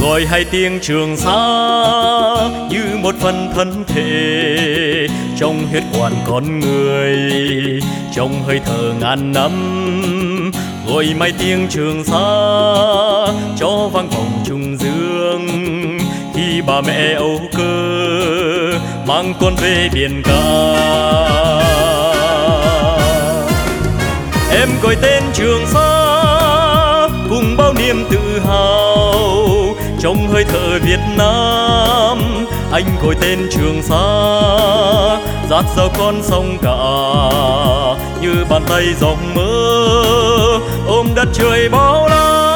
Gọi hai tiếng Trường Sa như một phần thân thể trong huyết quản con người, trong hơi thở ngàn năm. Gọi mấy tiếng Trường Sa cho vang vọng trung dương, khi bà mẹ âu cơ mang con về biển cả. Em gọi tên Trường Sa cùng bao niềm tự hào, trong hơi thở Việt Nam anh gọi tên Trường Sa, dạt dào con sông cả như bàn tay giông mơ ôm đất trời bao la.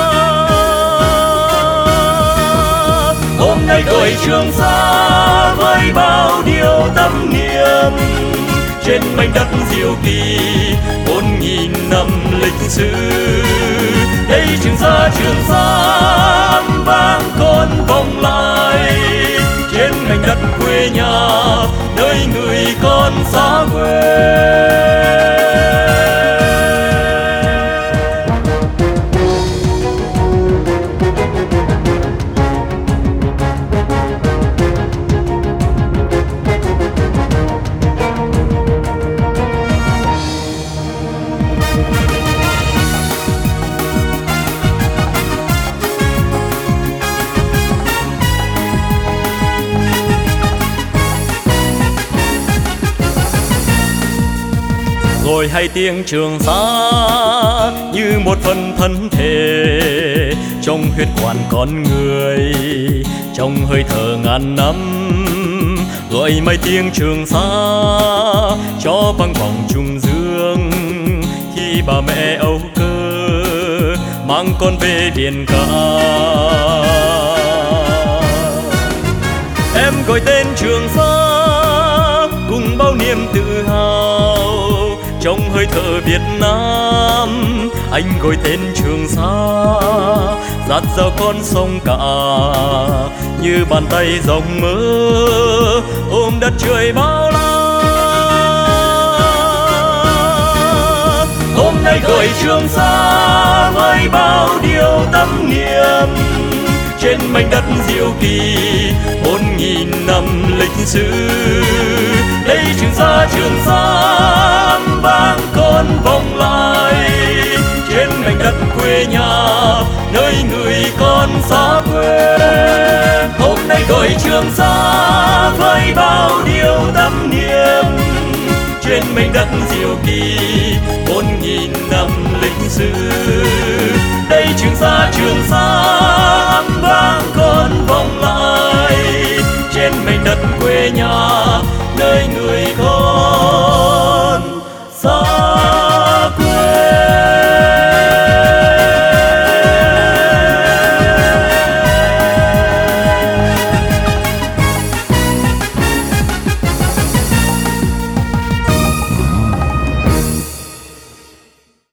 Hôm nay gọi Trường Sa với bao điều tâm niệm, trên mảnh đất diệu kỳ 4.000 năm lịch sử. Đây Trường Sa vang con vọng lại, trên mảnh đất quê nhà nơi người con xa quê. Gọi hai tiếng Trường Sa như một phần thân thể trong huyết quản con người, trong hơi thở ngàn năm. Gọi mấy tiếng Trường Sa cho vang vọng trung dương, khi bà mẹ âu cơ mang con về biển cả. Em gọi tên Trường Sa cùng bao niềm tự hào, trong hơi thở Việt Nam anh gọi tên Trường Sa, dạt dào con sông cả như bàn tay giông mơ ôm đất trời bao la. Hôm nay gọi Trường Sa với bao điều tâm niệm, trên mảnh đất diệu kỳ 4.000 năm lịch sử. Đây Trường Sa vang con vọng lại, trên mảnh đất quê nhà nơi người con xa quê. Hôm nay gọi Trường Sa với bao điều tâm niệm, trên mảnh đất diệu kỳ 4.000 năm lịch sử. Đây Trường Sa